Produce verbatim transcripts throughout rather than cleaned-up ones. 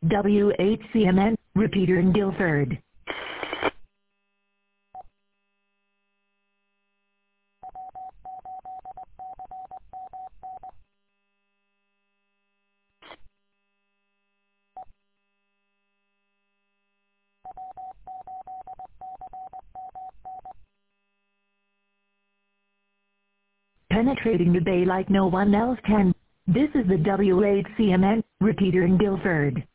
W H C M N, repeater in Guilford. Penetrating the bay like no one else can. This is the W H C M N, repeater in Guilford.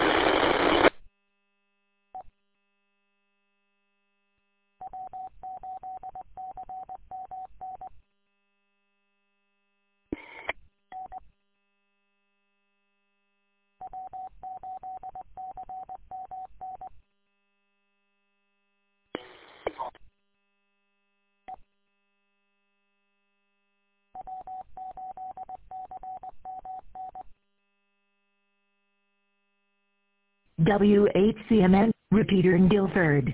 W H C M N, repeater in Guilford.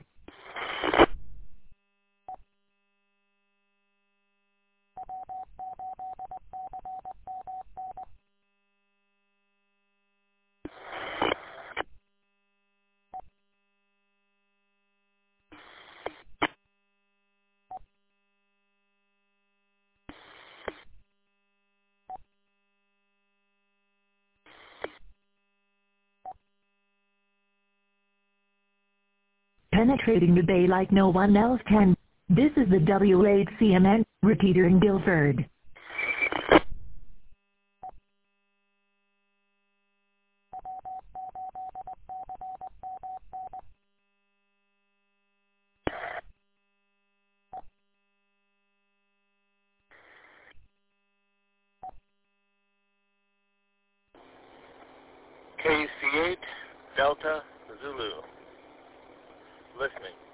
Penetrating the bay like no one else can. This is the W H C M N, repeater in Guilford. K C eight, Delta, Zulu. Listening.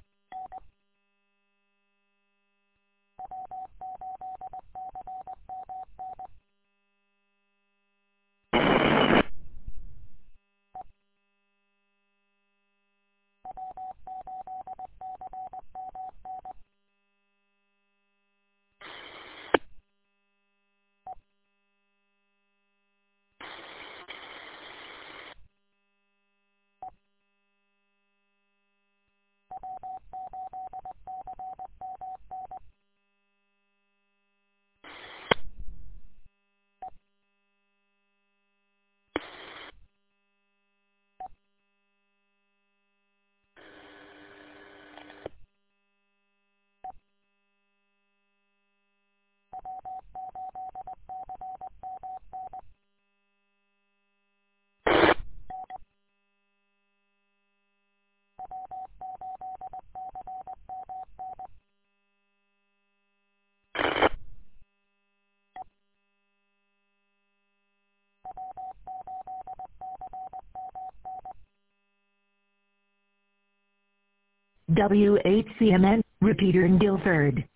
W H C M N, repeater in Guilford.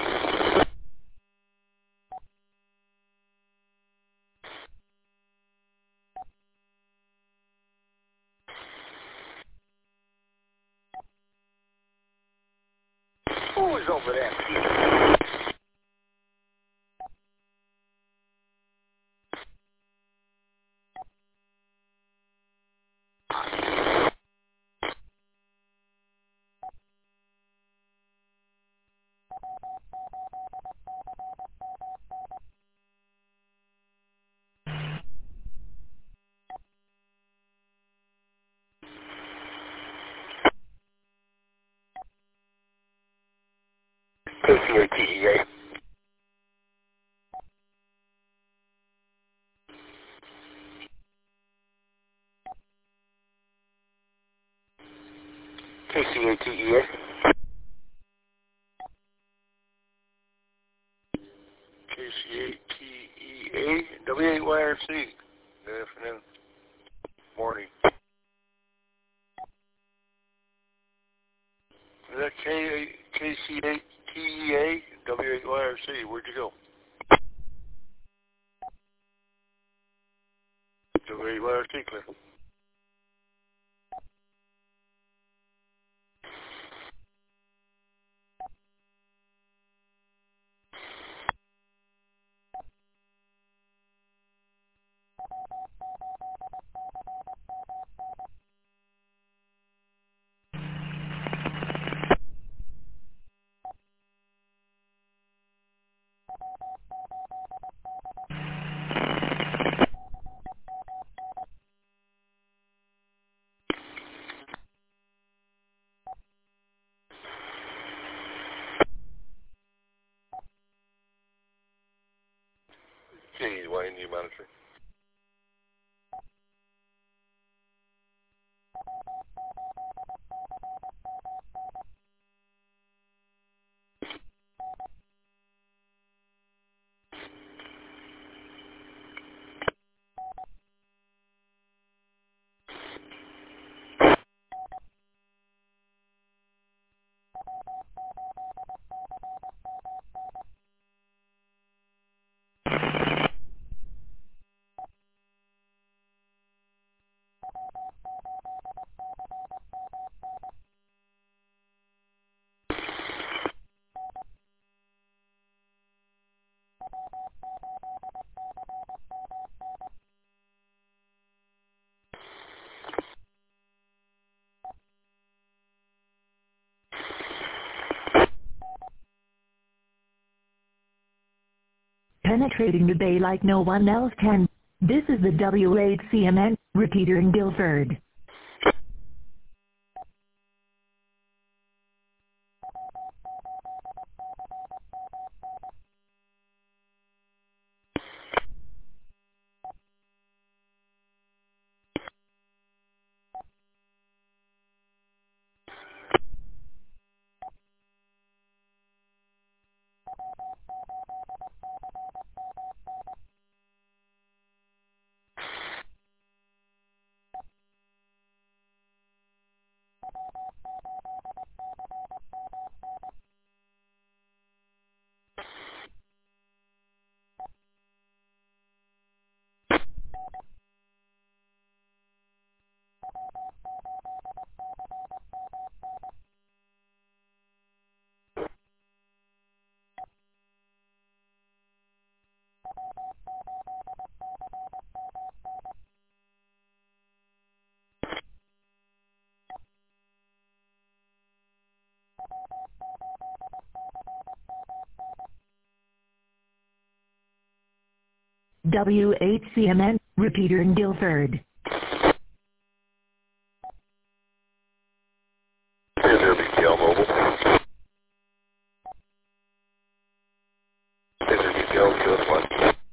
Who is over there? K C eight T E A. K C eight T E A. K C eight T E A. W eight Y R C. Good afternoon. Morning. Is that K C eight T E A? W eight Y R C. Where'd you go? W eight Y R C, clear. K Y N U monitor. Penetrating the bay like no one else can. This is the W eight C M N repeater in Guilford. W eight C M N repeater in Guilford. Is there B T L mobile? Is there B T L U S one?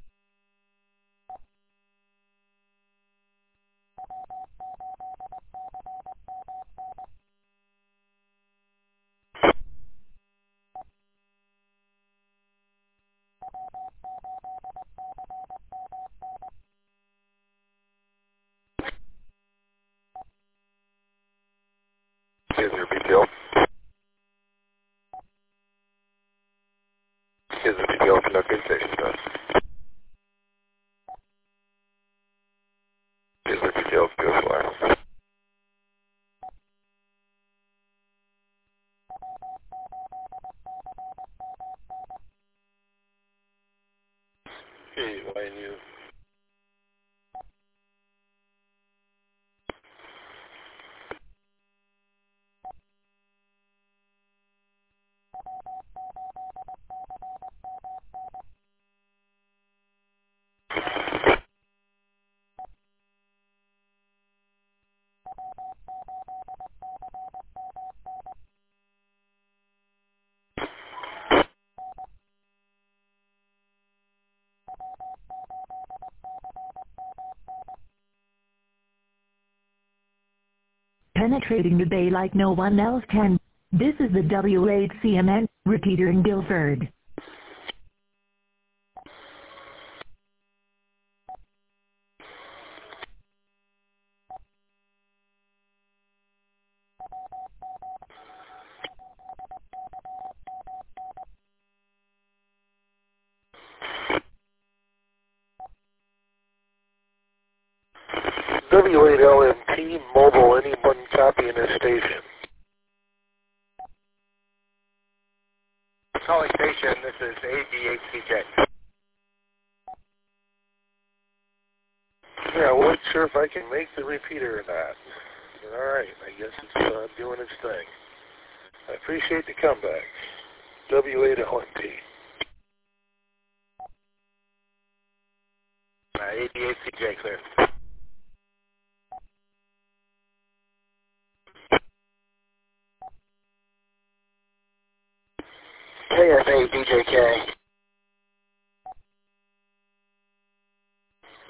Is there B T L? Is there B T L conducting station test? Is there B T L Ghost Wire? K Y N U. Penetrating the bay like no one else can. This is the W eight C M N repeater in Guilford. W eight L M T mobile, anyone copying this station? Calling station, this is A D H C J. Yeah, I wasn't sure if I can make the repeater or not. Alright, I guess it's uh, doing its thing. I appreciate the comeback. W eight L M T. Uh, A D H C J, clear. K S A D J K.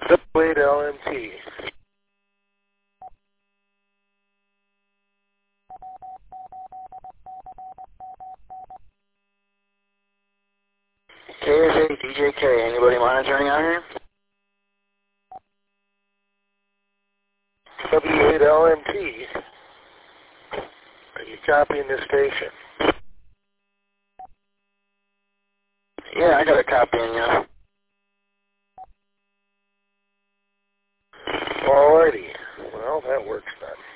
W eight L M T. K F eight D J K, anybody monitoring out here? W eight L M T. Are you copying this station? Yeah, I got a copy in you. Alrighty. Well, that works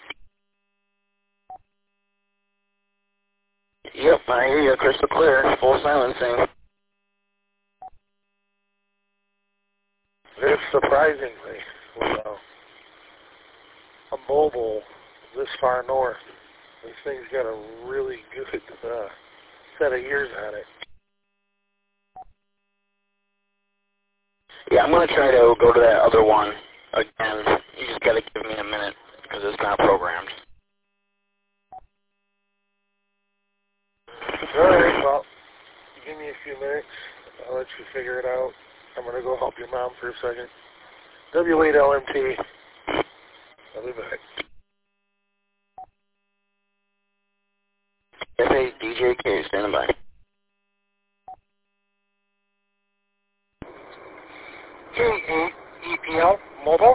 then. Yep, I hear you crystal clear, full silencing. It's surprisingly, with uh, a mobile this far north, this thing's got a really good uh, set of years on it. Yeah, I'm going to try to go to that other one again. You just got to give me a minute because it's not programmed. Alright, well, give me a few minutes. I'll let you figure it out. I'm going to go help your mom for a second. W eight L M T. I'll be back. F eight D J K, standing by. K eight E P L, mobile.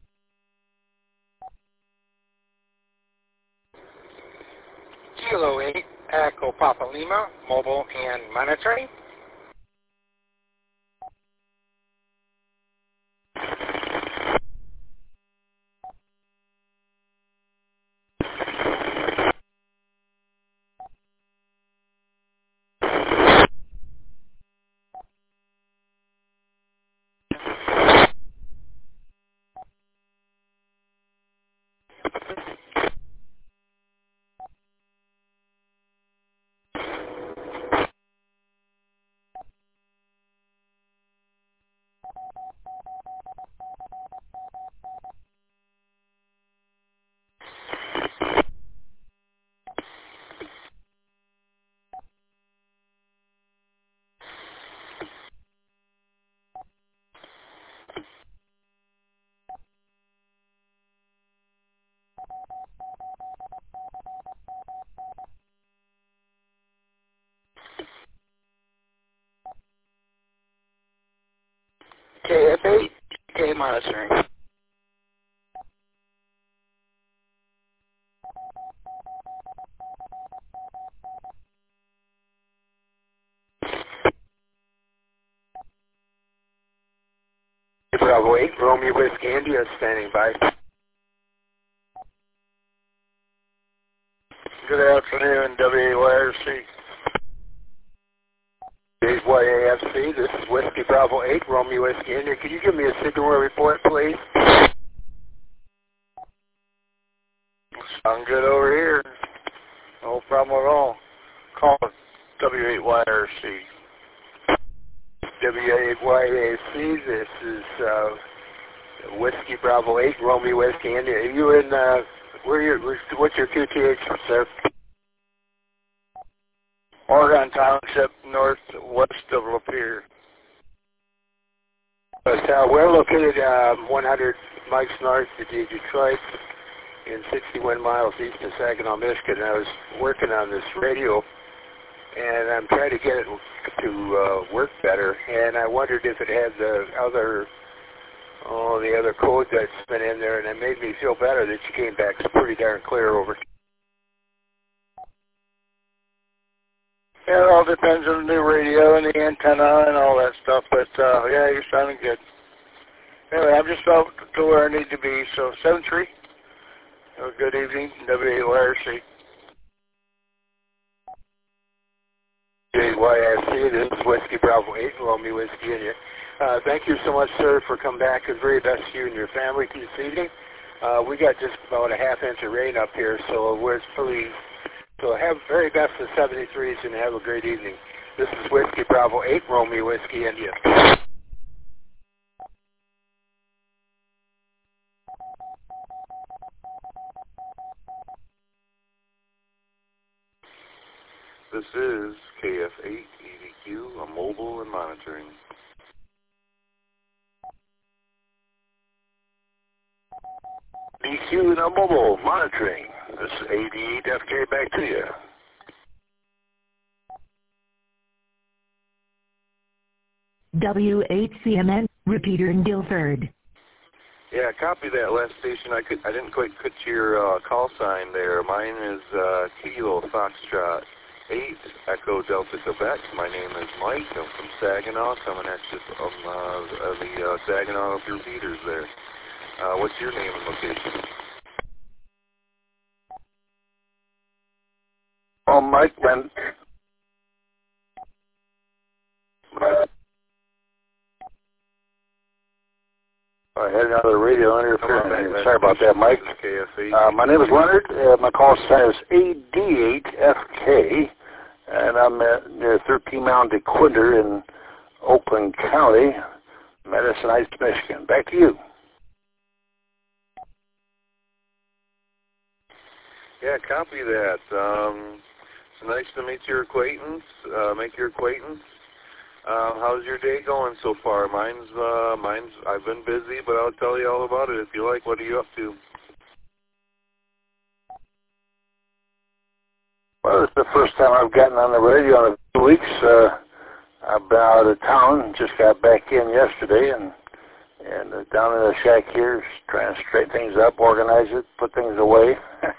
Kilo eight, Echo Papa Lima, mobile and monitoring. K F eight, K monitoring. Bravo eight, Romeo Whiskey India standing by. Good afternoon, W eight Y R C. eight Y A F C, this is Whiskey Bravo eight, Romeo Whiskey India. Can you give me a signal report, please? Sound good over here. No problem at all. Call W eight Y R C. W eight Y A F C, this is uh, Whiskey Bravo eight, Romeo Whiskey India. Are you in, uh, where you, what's your Q T H, sir? Oregon Township, northwest of Lapeer. But, uh, we're located uh, one hundred miles north of Detroit and sixty-one miles east of Saginaw, Michigan. I was working on this radio, and I'm trying to get it to uh, work better, and I wondered if it had the other, oh, the other code that's been in there, and it made me feel better that you came back pretty darn clear over. Yeah, it all depends on the new radio and the antenna and all that stuff, but uh, yeah, you're sounding good. Anyway, I'm just about to where I need to be, so seven three. Have a good evening, W eight Y R C. W eight Y R C, this is Whiskey Bravo eight, Romeo Whiskey India. Uh, thank you so much, sir, for coming back. It's very best to you and your family this evening. Uh, we got just about a half inch of rain up here, so we're pretty... So have very best of seventy-threes and have a great evening. This is Whiskey Bravo eight, Romeo Whiskey India. This is K F eight E D Q, a mobile and monitoring. E Q now mobile monitoring. This is A D eight F K, back to you. W eight C M N, repeater in Guilford. Yeah, copy that last station. I could, I didn't quite catch your uh, call sign there. Mine is uh, Kilo Foxtrot eight Echo Delta Quebec. My name is Mike. I'm from Saginaw, coming at you from uh, the uh, Saginaw repeaters there. Uh, what's your name and location? Oh, Mike, then. I had another radio interference. Sorry about that, Mike. Uh, my name is Leonard. Uh, my call sign is A D eight F K, and I'm at near thirteen mile DeQuinter in Oakland County, Medicine Heights, Michigan. Back to you. Yeah, copy that. Um, it's nice to meet your acquaintance, uh, make your acquaintance. Uh, how's your day going so far? Mine's, uh, mine's, I've been busy, but I'll tell you all about it if you like. What are you up to? Well, it's the first time I've gotten on the radio in a few weeks. Uh, I've been out of town, just got back in yesterday, and and uh, down in the shack here, trying to straighten things up, organize it, put things away.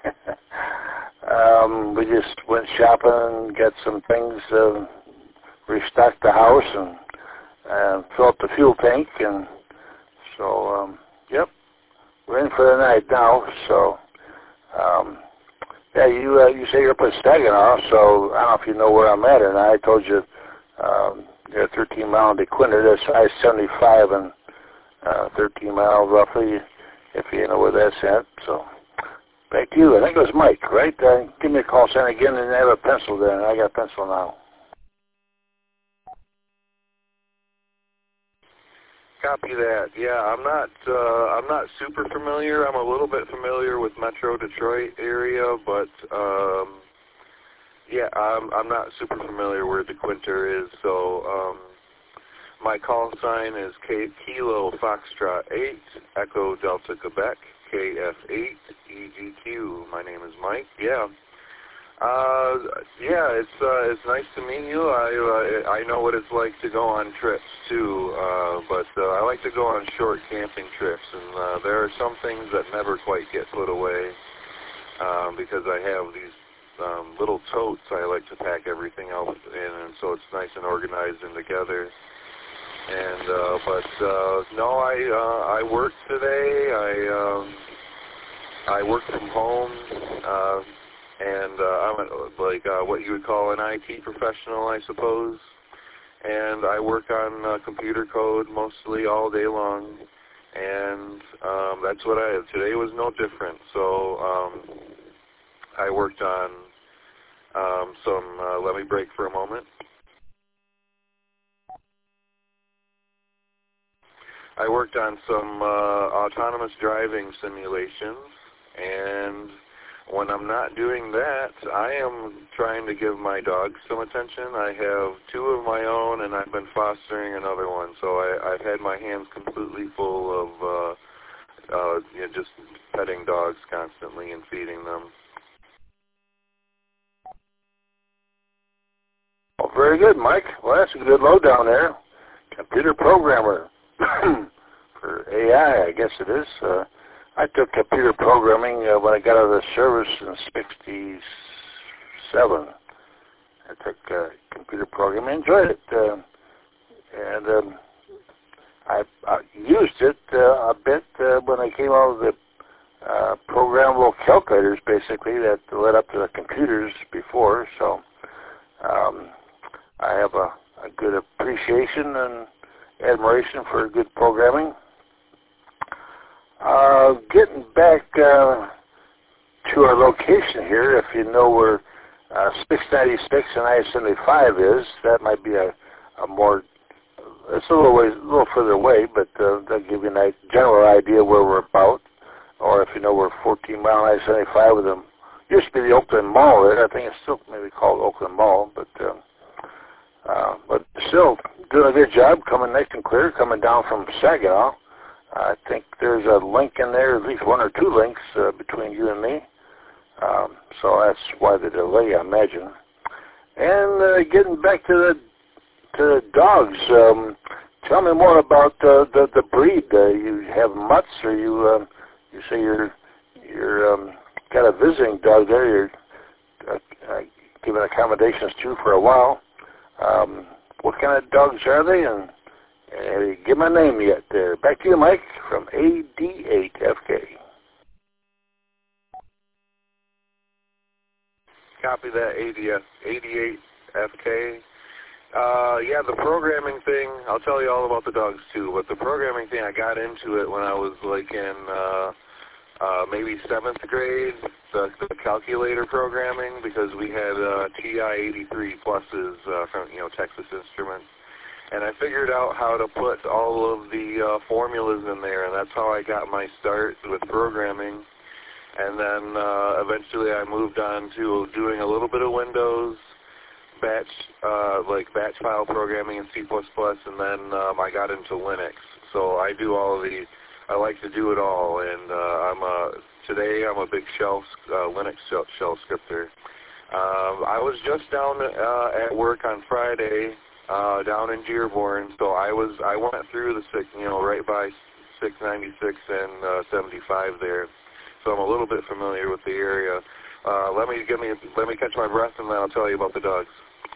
um, we just went shopping and got some things, uh, restocked the house, and uh, filled up the fuel tank, and so, um, yep, we're in for the night now. So, um, yeah, you uh, you say you're up at Saginaw, so I don't know if you know where I'm at or not. I told you um, you're thirteen mile DeQuinter. That's I seventy-five and uh, thirteen miles roughly, if you know where that's at. So, back to you. I think it was Mike, right? Uh, give me a call sign again, and I have a pencil there, and I got a pencil now. Copy that. Yeah, I'm not. Uh, I'm not super familiar. I'm a little bit familiar with Metro Detroit area, but um, yeah, I'm. I'm not super familiar where DeQuinter is. So um, my call sign is K Kilo Foxtrot eight Echo Delta Quebec K F eight E G Q. My name is Mike. Yeah. Uh, yeah, it's uh, it's nice to meet you. I uh, I know what it's like to go on trips too, uh, but uh, I like to go on short camping trips, and uh, there are some things that never quite get put away um, because I have these um, little totes I like to pack everything else in, and so it's nice and organized and together. And uh, but uh, no, I uh, I work today. I um, I work from home. Uh, And uh, I'm a, like uh, what you would call an I T professional, I suppose. And I work on uh, computer code mostly all day long. And um, that's what I, today was no different. So um, I worked on um, some, uh, let me break for a moment. I worked on some uh, autonomous driving simulations, and when I'm not doing that, I am trying to give my dogs some attention. I have two of my own, and I've been fostering another one. So I, I've had my hands completely full of uh, uh, you know, just petting dogs constantly and feeding them. Well, very good, Mike. Well, that's a good lowdown there. Computer programmer for A I, I guess it is. Uh, I took computer programming uh, when I got out of the service in sixty-seven. I took uh, computer programming, enjoyed it, uh, and um, I, I used it uh, a bit uh, when I came out of the uh, programmable calculators, basically, that led up to the computers before. So um, I have a, a good appreciation and admiration for good programming. Uh, getting back uh, to our location here, if you know where uh, six ninety-six and I seventy-five is, that might be a, a more, it's a little ways, a little further away, but uh, that'll give you a general idea where we're about. Or if you know where fourteen mile I seventy-five with them, used to be the Oakland Mall there. I think it's still maybe called Oakland Mall, but uh, uh, but still doing a good job, coming nice and clear, coming down from Saginaw. I think there's a link in there, at least one or two links uh, between you and me. Um, so that's why the delay, I imagine. And uh, getting back to the to the dogs, um, tell me more about uh, the the breed. Uh, you have mutts, or you um, you say you're you're um, got a visiting dog there. You're uh, uh, giving accommodations to for a while. Um, what kind of dogs are they? And Uh, give my name yet there. Back to you, Mike, from A D eight F K. Copy that, A D eight F K. Uh, yeah, the programming thing, I'll tell you all about the dogs too, but the programming thing, I got into it when I was like in uh, uh, maybe seventh grade, the, the calculator programming, because we had uh, T I eighty-three pluses uh, from, you know, Texas Instruments. And I figured out how to put all of the uh, formulas in there, and that's how I got my start with programming. And then uh, eventually I moved on to doing a little bit of Windows, batch, uh, like batch file programming in C plus plus, and then um, I got into Linux. So I do all of the, I like to do it all, and uh, I'm a, today I'm a big shell, uh, Linux shell, shell scripter. Um, I was just down uh, at work on Friday, Uh, down in Dearborn, so I was I went through the six, you know, right by six ninety-six and uh, seventy-five there, so I'm a little bit familiar with the area. Uh, let me give me let me catch my breath, and then I'll tell you about the dogs.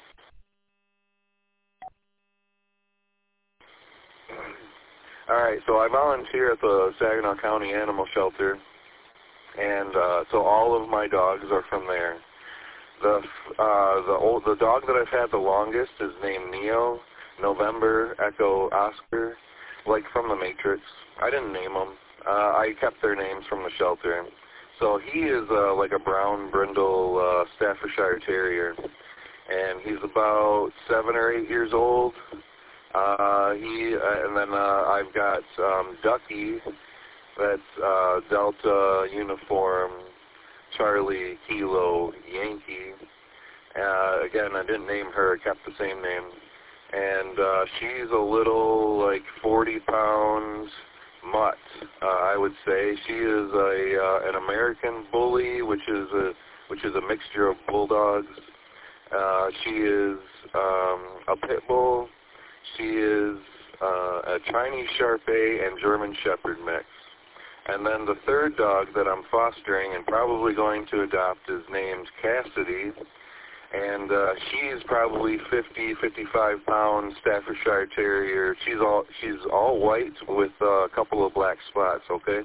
All right, so I volunteer at the Saginaw County Animal Shelter, and uh, so all of my dogs are from there. The uh, the old the dog that I've had the longest is named Neo, November Echo Oscar, like from the Matrix. I didn't name him. Uh, I kept their names from the shelter. So he is uh, like a brown brindle uh, Staffordshire Terrier, and he's about seven or eight years old. Uh, he uh, and then uh, I've got um, Ducky, that's uh, Delta Uniform Charlie Kilo Yankee. Uh, again, I didn't name her, I kept the same name. And uh, she's a little, like, forty pound mutt, uh, I would say. She is a uh, an American bully, which is a which is a mixture of bulldogs. Uh, she is um, a pit bull. She is uh, a Chinese Shar-Pei and German Shepherd mix. And then the third dog that I'm fostering and probably going to adopt is named Cassidy, and uh, she's probably fifty, fifty-five pound Staffordshire Terrier. She's all she's all white with uh, a couple of black spots. Okay.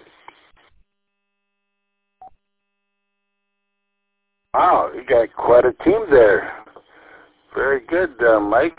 Wow, you got quite a team there. Very good, uh, Mike.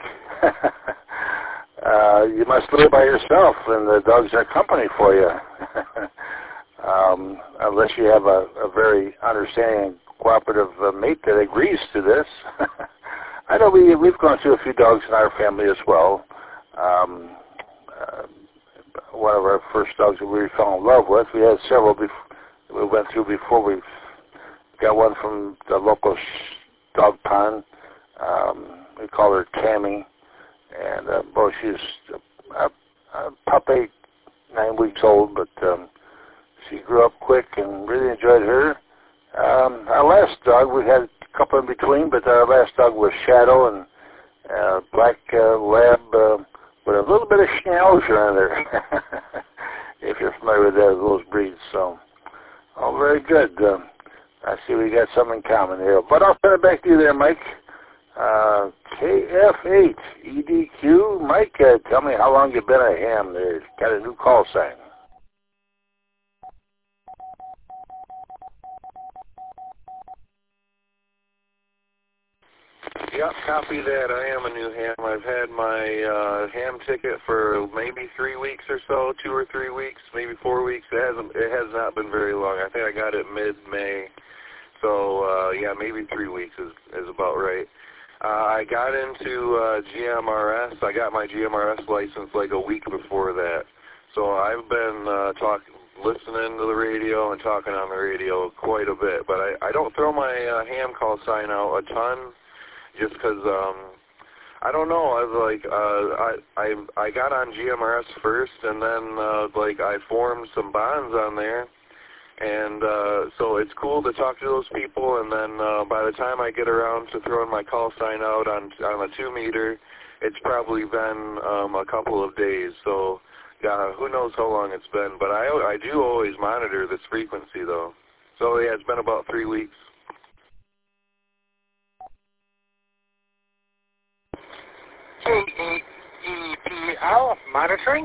uh, you must live by yourself, and the dogs are company for you. Um, unless you have a, a very understanding, cooperative uh, mate that agrees to this. I know we, we've gone through a few dogs in our family as well. Um, uh, one of our first dogs that we fell in love with, we had several bef- we went through before. We got one from the local sh- dog pond. Um, we call her Tammy. And, uh, boy, she's a, a, a puppy, nine weeks old, but um, she grew up quick and really enjoyed her. Um, our last dog, we had a couple in between, but our last dog was Shadow, and uh, black uh, lab uh, with a little bit of schnauzer in there, if you're familiar with that, those breeds. So, oh, very good. Uh, I see we got something in common here. But I'll send it back to you there, Mike. Uh, K F eight E D Q. Mike, uh, tell me how long you've been a ham there. Got a new call sign. Yep, copy that. I am a new ham. I've had my uh, ham ticket for maybe three weeks or so, two or three weeks, maybe four weeks. It hasn't. It has not been very long. I think I got it mid-May. So uh, yeah, maybe three weeks is is about right. Uh, I got into uh, G M R S. I got my G M R S license like a week before that. So I've been uh, talking, listening to the radio and talking on the radio quite a bit. But I, I don't throw my uh, ham call sign out a ton, just because um, I don't know. I was like, uh, I I I got on G M R S first, and then uh, like I formed some bonds on there, and uh, so it's cool to talk to those people. And then uh, by the time I get around to throwing my call sign out on on a two meter, it's probably been um, a couple of days. So yeah, who knows how long it's been? But I I do always monitor this frequency though. So yeah, it's been about three weeks. K eight E P L monitoring.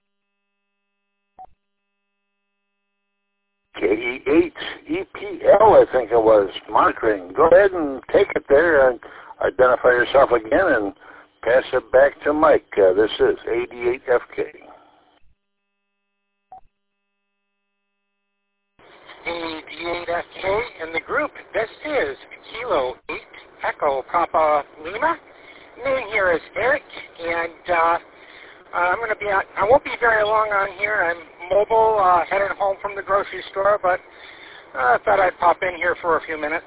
K E eight E P L, I think it was, monitoring. Go ahead and take it there and identify yourself again and pass it back to Mike. Uh, this is eighty-eight F K. eighty-eight F K in the group. This is Kilo eight Echo Papa Lima. Name here is Eric, and uh, I'm going to be on, I won't be very long on here. I'm mobile, uh, heading home from the grocery store, but I uh, thought I'd pop in here for a few minutes.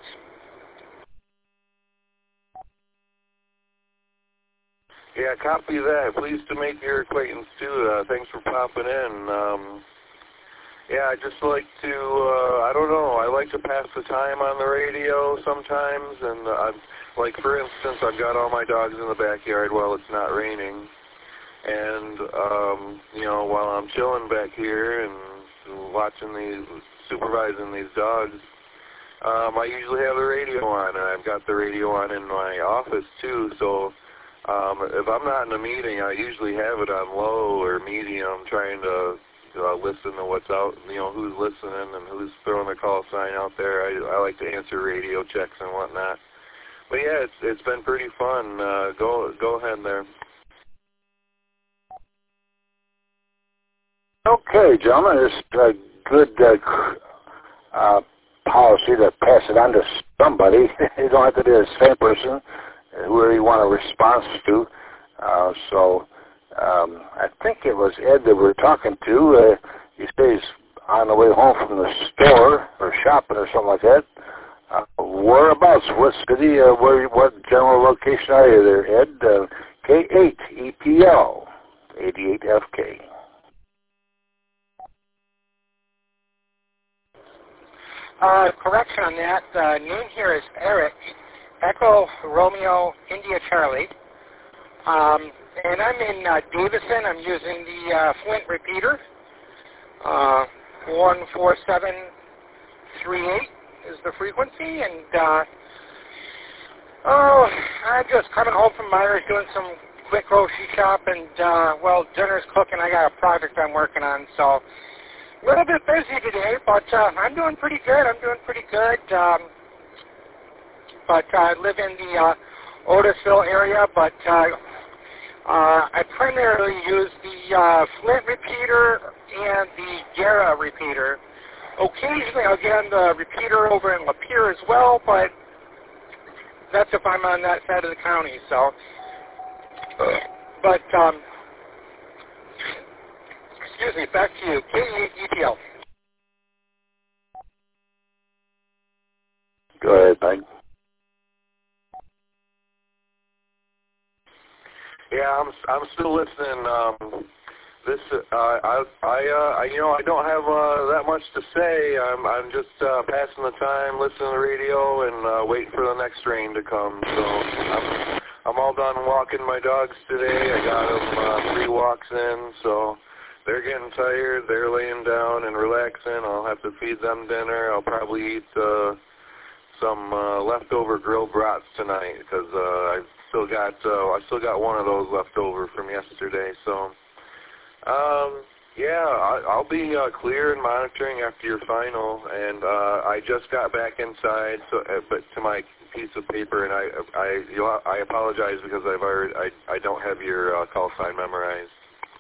Yeah, copy that. Pleased to make your acquaintance too. Uh, thanks for popping in. Um, yeah, I just like to, uh, I don't know, I like to pass the time on the radio sometimes, and uh, I'm, like for instance, I've got all my dogs in the backyard while it's not raining, and um, you know, while I'm chilling back here and watching these, supervising these dogs, um, I usually have the radio on, and I've got the radio on in my office too, so um, if I'm not in a meeting, I usually have it on low or medium, trying to uh, listen to what's out, you know, who's listening and who's throwing the call sign out there. I, I like to answer radio checks and whatnot. But yeah, it's it's been pretty fun. Uh, go go ahead there. Okay, gentlemen, it's a good uh, uh, policy to pass it on to somebody. You don't have to be the same person, whoever you want a response to. Uh, so um, I think it was Ed that we were talking to. Uh, he stays on the way home from the store or shopping or something like that. Uh, whereabouts? What city? Uh, where? What general location are you there, Ed? Uh, K eight E P L, eighty-eight F K. Uh, correction on that. Uh, name here is Eric, Echo Romeo India Charlie. Um, and I'm in uh, Davison. I'm using the uh, Flint repeater. Uh, one four seven three eight is the frequency. And, uh, oh, I'm just coming home from Myers doing some quick grocery shop. And, uh, well, dinner's cooking. I got a project I'm working on, so a little bit busy today, but uh, I'm doing pretty good. I'm doing pretty good. Um, but uh, I live in the uh, Otisville area, but uh, uh, I primarily use the uh, Flint repeater and the Guerra repeater. Occasionally I'll get on the repeater over in Lapeer as well, but that's if I'm on that side of the county. So, but um, excuse me, back to you. K eight E P L. Go ahead, Mike. Yeah, I'm I'm still listening. Um, this uh, I I uh, I, you know I don't have uh, that much to say. I'm I'm just uh, passing the time, listening to the radio, and uh, waiting for the next rain to come. So I'm I'm all done walking my dogs today. I got them uh, three walks in, so they're getting tired. They're laying down and relaxing. I'll have to feed them dinner. I'll probably eat uh, some uh, leftover grilled brats tonight because uh, I've still got uh, I still got one of those left over from yesterday. So um, yeah, I, I'll be uh, clear and monitoring after your final. And uh, I just got back inside, so uh, but to my piece of paper, and I I you know, I apologize because I've already I I don't have your uh, call sign memorized.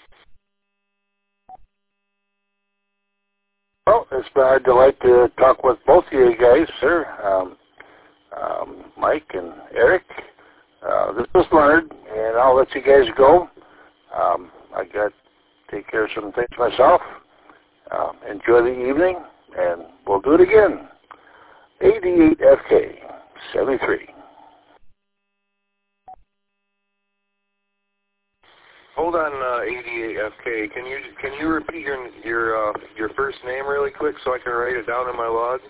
Well, it's been our delight to talk with both of you guys, sir, um, um, Mike and Eric. Uh, this is Leonard, and I'll let you guys go. Um, I got to take care of some things myself. Um, enjoy the evening, and we'll do it again. eighty-eight F K, seventy-three. Hold on, uh, eighty-eight F K. Can you can you repeat your your uh, your first name really quick so I can write it down in my log?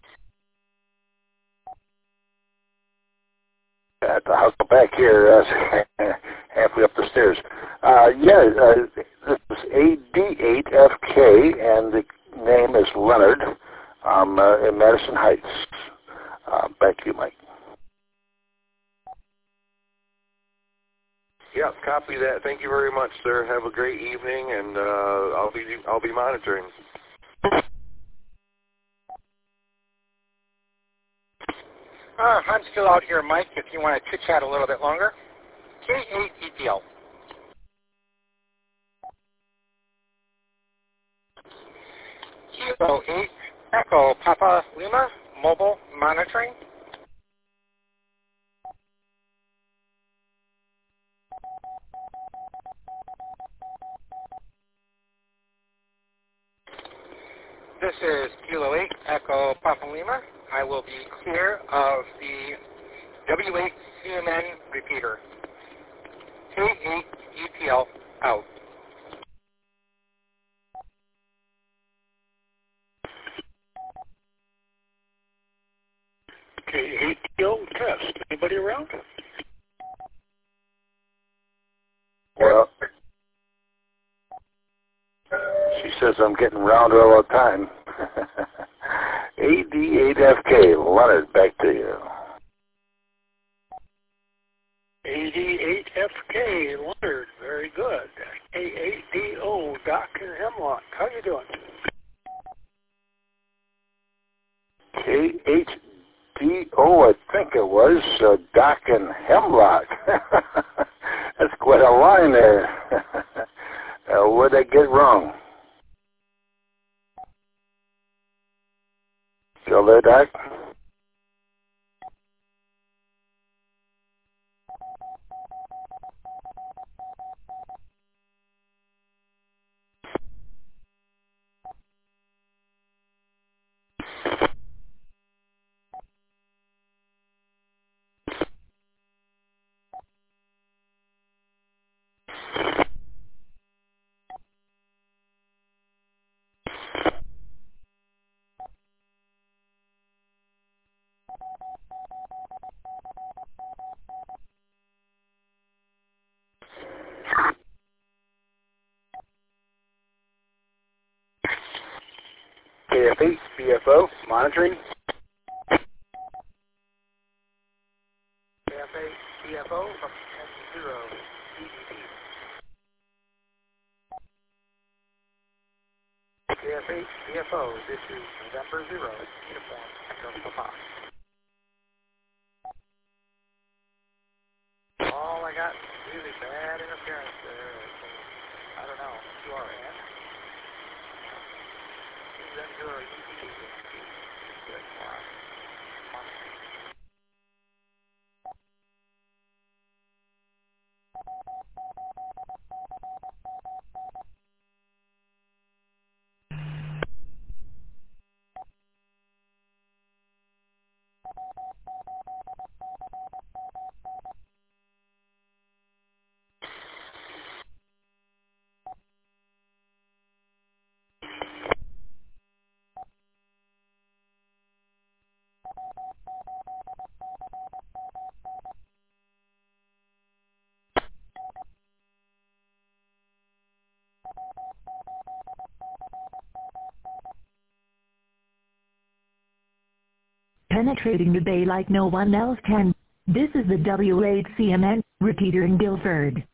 At the house back here, uh, halfway up the stairs. Uh, yeah, uh, this is A D eight F K, and the name is Leonard. I'm uh, in Madison Heights. Uh, back to you, Mike. Yeah, copy that. Thank you very much, sir. Have a great evening, and uh, I'll be I'll be monitoring. Uh, I'm still out here, Mike, if you want to chit-chat a little bit longer. K eight E P L. Kilo eight, Echo Papa Lima, mobile monitoring. This is Kilo eight, Echo Papa Lima. I will be clear of the W eight C M N repeater. K eight E P L out. K eight E P L test. Anybody around? Well, she says I'm getting rounder all the time. A D eight F K, Leonard, back to you. A D eight F K, Leonard, very good. A eight D O, Doc and Hemlock, how you doing? K H D O, I think it was, uh, Doc and Hemlock. That's quite a line there. uh, what did I get wrong? Still there, Doc? K F eight, B F O, monitoring. K F eight B F O from N zero E D B. K F eight B F O, this is November zero, uniform, Echo Papa. Oh, I got really bad interference there. I don't know. You are in. N zero E D B. Good. Wow. Penetrating the bay like no one else can. This is the W eight C M N repeater in Guilford.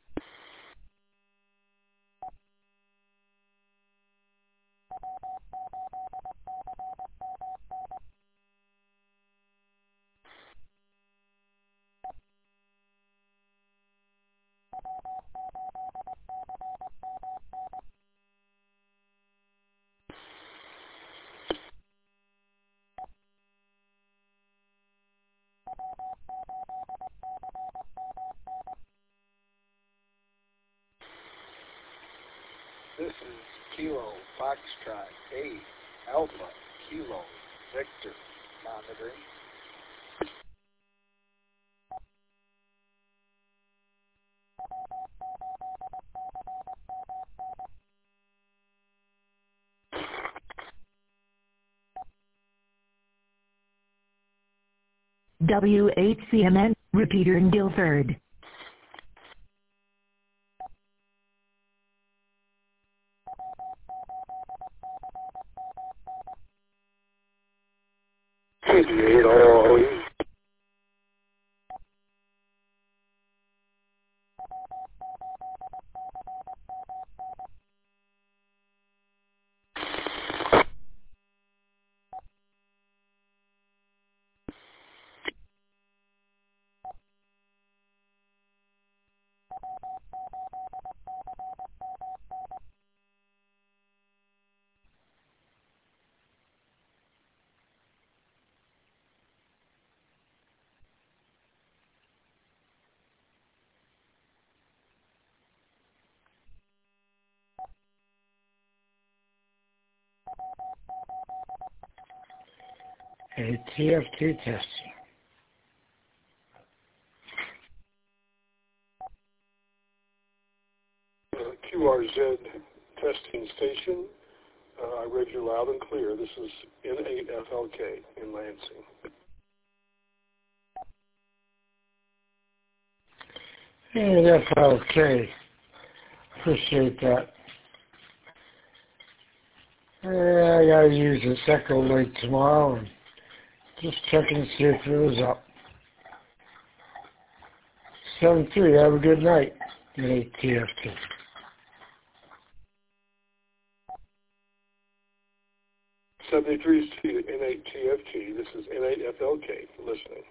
This is Kilo Foxtrot eight, Alpha, Kilo, Victor, monitoring. W H C M N, repeater in Guilford. eighty-eight O E. A T F T testing. Uh, Q R Z testing station. Uh, I read you loud and clear. This is N eight F L K in Lansing. Hey, that's okay. Appreciate that. Yeah, I gotta use this Echo Lake tomorrow and just checking to see if it was up. seven three, have a good night. N eight T F T. seventy-three is N eight T F T. This is N eight F L K listening.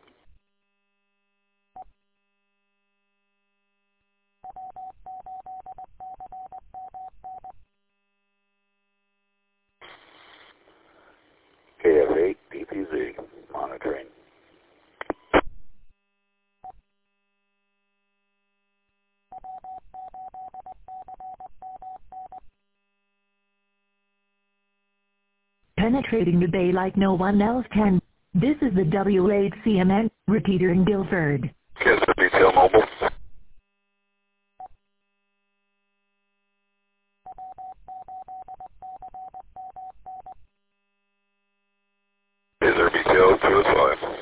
K F eight D P Z monitoring. Penetrating the bay like no one else can. This is the W H C M N, repeater in Guilford. Kansas Detail Mobile. Is there B T L two oh five?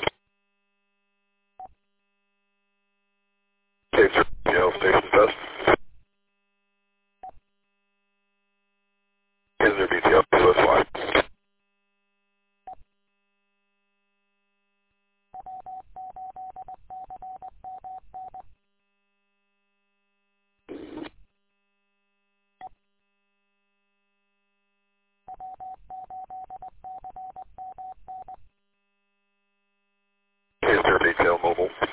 Cape B T L station test. Is there B T L two oh five? Is there detail mobile?